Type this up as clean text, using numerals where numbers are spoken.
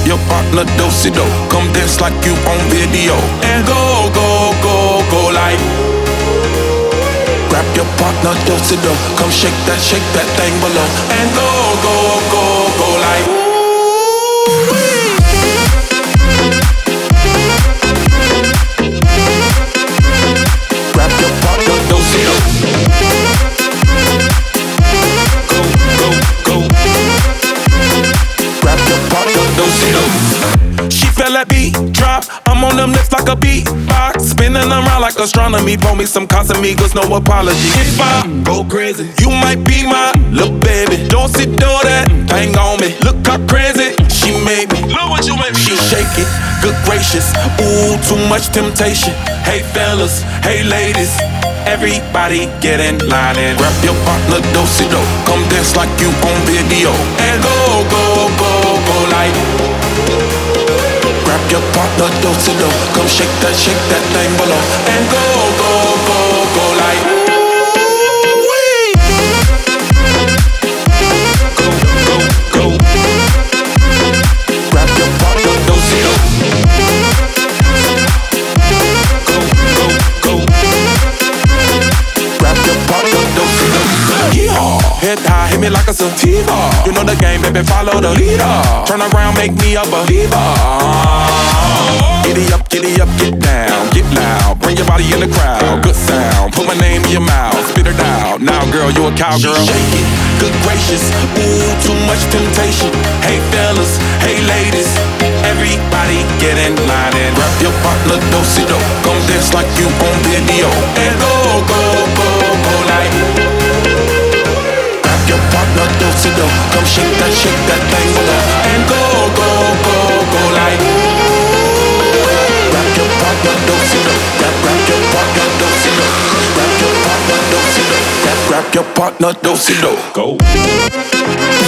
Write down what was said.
your partner do-si-do. Come dance like you on video. And go, go, go, go like. Grab your partner do-si-do. Come shake that thing below. And go, go, go, go like. Grab your partner do-si-do. Go, go, go. Grab your partner do-si-do. She fell at beat drop. I'm on them lips like a beatbox, spinning around like astronomy. Pour me some Casamigos, no apology. If I go crazy, you might be my little baby. Don't sit do that thing on me. Look how crazy she made me. Look what you made me. She shake it, good gracious. Ooh, too much temptation. Hey fellas, hey ladies, everybody get in line and grab your partner do-si-do. Come dance like you on video. And go, go, go, go like. Grab your partner do-si-do. Come shake that thing below. And go, go, go, go like. Ooh-wee. Go, go, go. Grab your partner do-si-do. Go, go, go. Grab your partner do-si-do. Yeehaw. Head high, hit me like a sativa. You know the game, baby, follow the leader. Turn around, make me a believer. Giddy up, get down, get loud. Bring your body in the crowd, good sound. Put my name in your mouth, spit it out. Now, girl, you a cowgirl. She shake it, good gracious. Ooh, too much temptation. Hey fellas, hey ladies, everybody get in line and grab your partner do-si-do. Come dance like you on video. And go, go, go, go like. Grab your partner do-si-do. Come shake that thing below. And go, go, go, go like. Grab your partner do-si-do. Grab your partner do-si-do. Grab your partner do-si-do. Grab your partner do-si-do. Go.